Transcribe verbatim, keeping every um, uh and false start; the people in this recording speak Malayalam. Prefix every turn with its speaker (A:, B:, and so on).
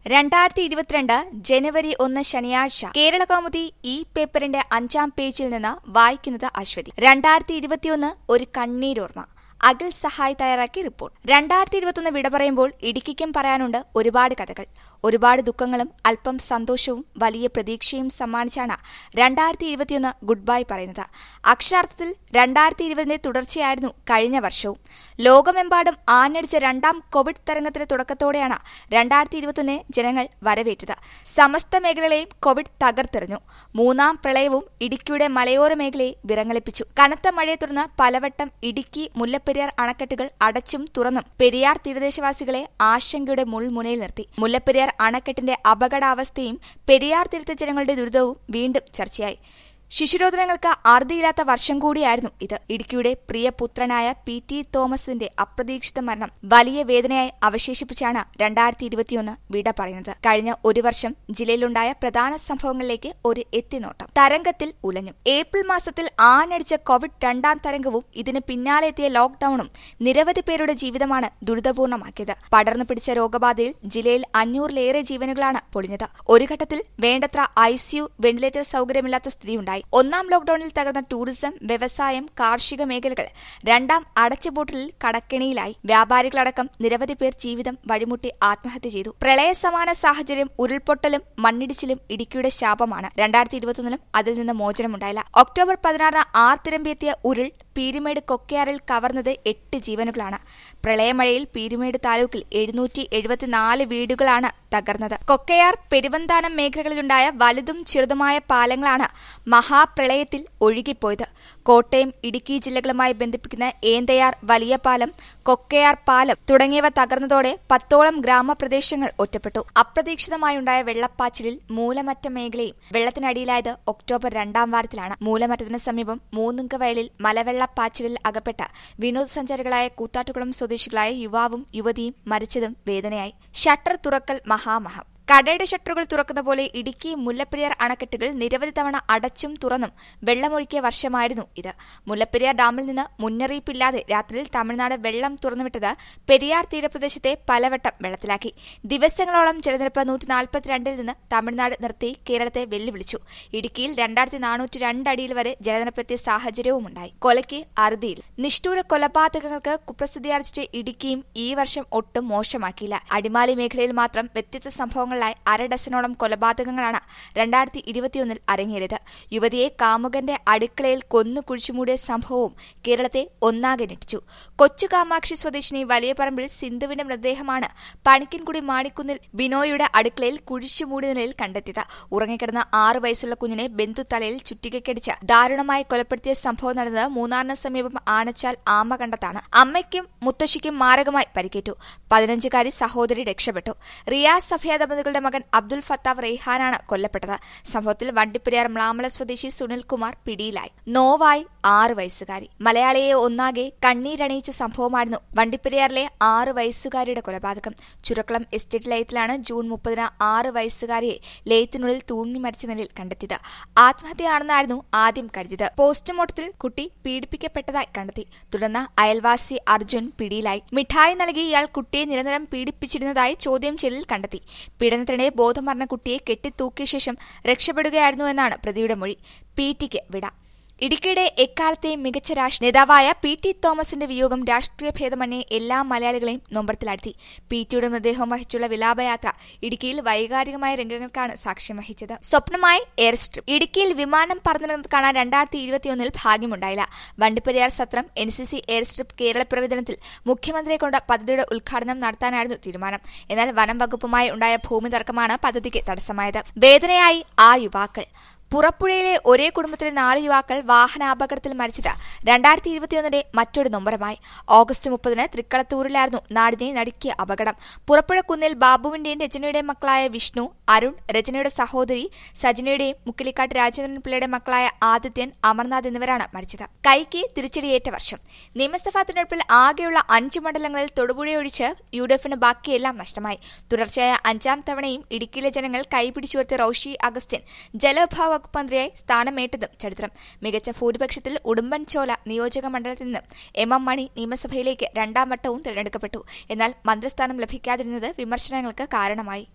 A: രണ്ടായിരത്തി ഇരുപത്തിരണ്ട് ജനുവരി ഒന്ന് ശനിയാഴ്ച കേരളകൗമുദി ഈ പേപ്പറിന്റെ അഞ്ചാം പേജിൽ നിന്ന് വായിക്കുന്നത് അശ്വതി. രണ്ടായിരത്തി ഇരുപത്തിയൊന്ന് ഒരു കണ്ണീരോർമ്മ. അഖിൽ സഹായ് തയ്യാറാക്കി റിപ്പോർട്ട്. രണ്ടായിരത്തി ഇരുപത്തൊന്ന് വിട പറയുമ്പോൾ ഇടുക്കിക്കും പറയാനുണ്ട് ഒരുപാട് കഥകൾ. ഒരുപാട് ദുഃഖങ്ങളും അല്പം സന്തോഷവും വലിയ പ്രതീക്ഷയും സമ്മാനിച്ചാണ് രണ്ടായിരത്തി ഇരുപത്തിയൊന്ന് ഗുഡ് ബൈ പറയുന്നത്. അക്ഷരാർത്ഥത്തിൽ രണ്ടായിരത്തി ഇരുപതിന്റെ തുടർച്ചയായിരുന്നു കഴിഞ്ഞ വർഷവും. ലോകമെമ്പാടും ആഞ്ഞടിച്ച രണ്ടാം കോവിഡ് തരംഗത്തിന്റെ തുടക്കത്തോടെയാണ് രണ്ടായിരത്തി ഇരുപത്തൊന്ന് ജനങ്ങൾ വരവേറ്റത്. സമസ്ത മേഖലകളെയും കോവിഡ് തകർത്തെറിഞ്ഞു. മൂന്നാം പ്രളയവും ഇടുക്കിയുടെ മലയോര മേഖലയെ വിറങ്ങലിപ്പിച്ചു. കനത്ത മഴയെ തുടർന്ന് പലവട്ടം ഇടുക്കി മുല്ലപ്പെരിയാർ പെരിയാർ അണക്കെട്ടുകൾ അടച്ചും തുറന്നും പെരിയാർ തീരദേശവാസികളെ ആശങ്കയുടെ മുൾമുനയിൽ നിർത്തി. മുല്ലപ്പെരിയാർ അണക്കെട്ടിന്റെ അപകടാവസ്ഥയും പെരിയാർ തീരത്തെ ജനങ്ങളുടെ ദുരിതവും വീണ്ടും ചർച്ചയായി. ശിശുരോധനങ്ങൾക്ക് അറുതിയില്ലാത്ത വർഷം കൂടിയായിരുന്നു ഇത്. ഇടുക്കിയുടെ പ്രിയ പുത്രനായ പി ടി തോമസിന്റെ അപ്രതീക്ഷിത മരണം വലിയ വേദനയായി അവശേഷിപ്പിച്ചാണ് രണ്ടായിരത്തി ഇരുപത്തിയൊന്ന് വിട പറയുന്നത്. കഴിഞ്ഞ ഒരു വർഷം ജില്ലയിലുണ്ടായ പ്രധാന സംഭവങ്ങളിലേക്ക് ഒരു എത്തിനോട്ടം. തരംഗത്തിൽ ഉലഞ്ഞു. ഏപ്രിൽ മാസത്തിൽ ആഞ്ഞടിച്ച കോവിഡ് രണ്ടാം തരംഗവും ഇതിന് പിന്നാലെ എത്തിയ ലോക്ഡൌണും നിരവധി പേരുടെ ജീവിതമാണ് ദുരിതപൂർണമാക്കിയത്. പടർന്നു പിടിച്ച രോഗബാധയിൽ ജില്ലയിൽ അഞ്ഞൂറിലേറെ ജീവനുകളാണ് പൊളിഞ്ഞത്. ഒരു ഘട്ടത്തിൽ വേണ്ടത്ര ഐസിയു വെന്റിലേറ്റർ സൗകര്യമില്ലാത്ത സ്ഥിതിയുണ്ടായി. ഒന്നാം ലോക്ഡൌണിൽ തകർന്ന ടൂറിസം, വ്യവസായം, കാർഷിക മേഖലകൾ രണ്ടാം അടച്ചുപൂട്ടലിൽ കടക്കെണിയിലായി. വ്യാപാരികളടക്കം നിരവധി പേർ ജീവിതം വഴിമുട്ടി ആത്മഹത്യ ചെയ്തു. പ്രളയ സമാന സാഹചര്യം, ഉരുൾപൊട്ടലും മണ്ണിടിച്ചിലും ഇടുക്കിയുടെ ശാപമാണ്. രണ്ടായിരത്തി ഇരുപത്തൊന്നിലും അതിൽ നിന്ന് മോചനമുണ്ടായില്ല. ഒക്ടോബർ പതിനാറിന് ആർത്തിരമ്പെത്തിയ ഉരുൾ പീരുമേട് കൊക്കയാറിൽ കവർന്നത് എട്ട് ജീവനുകളാണ്. പ്രളയമഴയിൽ പീരുമേട് താലൂക്കിൽ എഴുന്നൂറ്റി എഴുപത്തിനാല് വീടുകളാണ് തകർന്നത്. കൊക്കയാർ, പെരുവന്താനം മേഖലകളിലുണ്ടായ വലുതും ചെറുതുമായ പാലങ്ങളാണ് മഹാപ്രളയത്തിൽ ഒഴുകിപ്പോയത്. കോട്ടയം, ഇടുക്കി ജില്ലകളുമായി ബന്ധിപ്പിക്കുന്ന ഏന്തയാർ വലിയ പാലം, കൊക്കയാർ പാലം തുടങ്ങിയവ തകർന്നതോടെ പത്തോളം ഗ്രാമപ്രദേശങ്ങൾ ഒറ്റപ്പെട്ടു. അപ്രതീക്ഷിതമായുണ്ടായ വെള്ളപ്പാച്ചിലിൽ മൂലമറ്റ മേഖലയും വെള്ളത്തിനടിയിലായത് ഒക്ടോബർ രണ്ടാം വാരത്തിലാണ്. മൂലമറ്റത്തിന് സമീപം മൂന്നുങ്ക വയലിൽ മലവെള്ളപ്പാച്ചിലിൽ അകപ്പെട്ട വിനോദസഞ്ചാരികളായ കൂത്താട്ടുകുളം സ്വദേശികളായ യുവാവും യുവതിയും മരിച്ചതും വേദനയായി. ഷട്ടർ തുറക്കൽ മഹാമഹം. കടയുടെ ഷട്ടറുകൾ തുറക്കുന്ന പോലെ ഇടുക്കി മുല്ലപ്പെരിയാർ അണക്കെട്ടുകൾ നിരവധി തവണ അടച്ചും തുറന്നും വെള്ളമൊഴുക്കിയ വർഷമായിരുന്നു ഇത്. മുല്ലപ്പെരിയാർ ഡാമിൽ നിന്ന് മുന്നറിയിപ്പില്ലാതെ രാത്രിയിൽ തമിഴ്നാട് വെള്ളം തുറന്നുവിട്ടത് പെരിയാർ തീരപ്രദേശത്തെ പലവട്ടം വെള്ളത്തിലാക്കി. ദിവസങ്ങളോളം ജലനിരപ്പ് നൂറ്റി നാൽപ്പത്തിരണ്ടിൽ നിന്ന് തമിഴ്നാട് നിർത്തി കേരളത്തെ വെല്ലുവിളിച്ചു. ഇടുക്കിയിൽ രണ്ടായിരത്തി നാനൂറ്റി രണ്ട് അടിയിൽ വരെ ജലനിരപ്പെത്തിയ സാഹചര്യവുമുണ്ടായി. കൊലയ്ക്ക് അറുതിയിൽ. നിഷ്ഠൂര കൊലപാതകങ്ങൾക്ക് കുപ്രസിദ്ധിയാർജിച്ച ഇടുക്കിയും ഈ വർഷം ഒട്ടും മോശമാക്കിയില്ല. അടിമാലി മേഖലയിൽ മാത്രം വ്യത്യസ്ത സംഭവങ്ങൾ അര ഡസനോളം കൊലപാതകങ്ങളാണ് രണ്ടായിരത്തി ഇരുപത്തിയൊന്നിൽ അരങ്ങേറിയത്. യുവതിയെ കാമുകന്റെ അടുക്കളയിൽ കൊന്നു കുഴിച്ചുമൂടിയ സംഭവവും കേരളത്തെ ഒന്നാകെ ഞെട്ടിച്ചു. കൊച്ചു കാമാക്ഷി സ്വദേശിനി വലിയപറമ്പിൽ സിന്ധുവിന്റെ മൃതദേഹമാണ് പണിക്കൻകുടി മാണിക്കുന്നിൽ ബിനോയുടെ അടുക്കളയിൽ കുഴിച്ചുമൂടിയ നിലയിൽ കണ്ടെത്തിയത്. ഉറങ്ങിക്കിടന്ന ആറു വയസ്സുള്ള കുഞ്ഞിനെ ബന്ധു തലയിൽ ചുറ്റികയ്ക്കടിച്ച് ദാരുണമായി കൊലപ്പെടുത്തിയ സംഭവം നടന്നത് മൂന്നാറിന് സമീപം ആനച്ചാൽ ആമകണ്ടത്താണ്. അമ്മയ്ക്കും മുത്തശ്ശിക്കും മാരകമായി പരിക്കേറ്റു. പതിനഞ്ചുകാരി സഹോദരി രക്ഷപ്പെട്ടു. റിയാസ് സഫിയ ദമ്പതികളുടെ മകൻ അബ്ദുൽ ഫത്താവ് റെയ്ഹാനാണ് കൊല്ലപ്പെട്ടത്. സംഭവത്തിൽ വണ്ടിപ്പെരിയാർ മ്ലാമല സ്വദേശി സുനിൽകുമാർ പിടിയിലായി. നോവായി ആറ് വയസ്സുകാരി. മലയാളിയെ ഒന്നാകെ കണ്ണീരണിയിച്ച സംഭവമായിരുന്നു വണ്ടിപ്പെരിയാറിലെ ആറ് വയസ്സുകാരിയുടെ കൊലപാതകം. ചുരക്കുളം എസ്റ്റേറ്റ് ലയത്തിലാണ് ജൂൺ മുപ്പതിന് ആറ് വയസ്സുകാരിയെ ലയത്തിനുള്ളിൽ തൂങ്ങി മരിച്ച നിലയിൽ കണ്ടെത്തിയത്. ആത്മഹത്യയാണെന്നായിരുന്നു ആദ്യം കരുതിയത്. പോസ്റ്റ്മോർട്ടത്തിൽ കുട്ടി പീഡിപ്പിക്കപ്പെട്ടതായി കണ്ടെത്തി. തുടർന്ന് അയൽവാസി അർജുൻ പിടിയിലായി. മിഠായി നൽകി ഇയാൾ കുട്ടിയെ നിരന്തരം പീഡിപ്പിച്ചിരുന്നതായി ചോദ്യം ചെയ്യലിൽ കണ്ടെത്തി. പീഡനത്തിനിടെ ബോധം മറന്ന കുട്ടിയെ കെട്ടിത്തൂക്കിയ ശേഷം രക്ഷപ്പെടുകയായിരുന്നുവെന്നാണ് പ്രതിയുടെ മൊഴി. പി ടിക്ക് വിട. ഇടുക്കിയുടെ എക്കാലത്തെയും മികച്ച രാഷ്ട്രീയ നേതാവായ പി ടി തോമസിന്റെ വിയോഗം രാഷ്ട്രീയ ഭേദമന്യേ എല്ലാ മലയാളികളെയും നൊമ്പരത്തിലാഴ്ത്തി. പി ടിയുടെ മൃതദേഹം വഹിച്ചുള്ള വിലാപയാത്ര ഇടുക്കിയിൽ വൈകാരികമായ രംഗങ്ങൾക്കാണ് സാക്ഷ്യം വഹിച്ചത്. സ്വപ്നമായി എയർ സ്ട്രിപ്പ്. ഇടുക്കിയിൽ വിമാനം പറന്നിറങ്ങുന്നത് കാണാൻ രണ്ടായിരത്തി ഇരുപത്തിയൊന്നിൽ ഭാഗ്യമുണ്ടായില്ല. Vandiperiyar Sathram N C C air strip കേരളപ്പിറവി ദിനത്തിൽ മുഖ്യമന്ത്രിയെ കൊണ്ട് പദ്ധതിയുടെ ഉദ്ഘാടനം നടത്താനായിരുന്നു തീരുമാനം. എന്നാൽ വനം വകുപ്പുമായി ഉണ്ടായ ഭൂമി തർക്കമാണ് പദ്ധതിക്ക് തടസ്സമായത്. വേദനയായി ആ യുവാക്കൾ. പുറപ്പുഴയിലെ ഒരേ കുടുംബത്തിലെ നാല് യുവാക്കൾ വാഹനാപകടത്തിൽ മരിച്ചത് രണ്ടായിരത്തി ഇരുപത്തിയൊന്നിന്റെ മറ്റൊരു നൊമ്പരമായി. ഓഗസ്റ്റ് മുപ്പതിന് തൃക്കളത്തൂരിലായിരുന്നു നാടിനെ നടുക്കിയ അപകടം. പുറപ്പുഴ കുന്നിൽ ബാബുവിന്റെയും രചനയുടെയും മക്കളായ വിഷ്ണു, അരുൺ, രചനയുടെ സഹോദരി സജിനയുടെയും മുക്കിലിക്കാട്ട് രാജേന്ദ്രൻ പിള്ളയുടെ മക്കളായ ആദിത്യൻ, അമർനാഥ് എന്നിവരാണ് മരിച്ചത്. കൈക്ക് തിരിച്ചടിയേറ്റ വർഷം. നിയമസഭാ തിരഞ്ഞെടുപ്പിൽ ആകെയുള്ള അഞ്ചു മണ്ഡലങ്ങളിൽ തൊടുപുഴയൊഴിച്ച് യു ഡി എഫിന് ബാക്കിയെല്ലാം നഷ്ടമായി. തുടർച്ചയായ അഞ്ചാം തവണയും ഇടുക്കിയിലെ ജനങ്ങൾ കൈപിടിച്ചുയർത്തിയ റോഷി അഗസ്റ്റിൻ ജലവിഭവ വകുപ്പ് മന്ത്രിയായി സ്ഥാനമേറ്റതും ചരിത്രം. മികച്ച ഭൂരിപക്ഷത്തിൽ ഉടുമ്പൻചോല നിയോജക മണ്ഡലത്തിൽ നിന്നും എം എം മണി നിയമസഭയിലേക്ക് രണ്ടാം വട്ടവും തിരഞ്ഞെടുക്കപ്പെട്ടു. എന്നാൽ മന്ത്രിസ്ഥാനം ലഭിക്കാതിരുന്നത് വിമർശനങ്ങൾക്ക് കാരണമായി.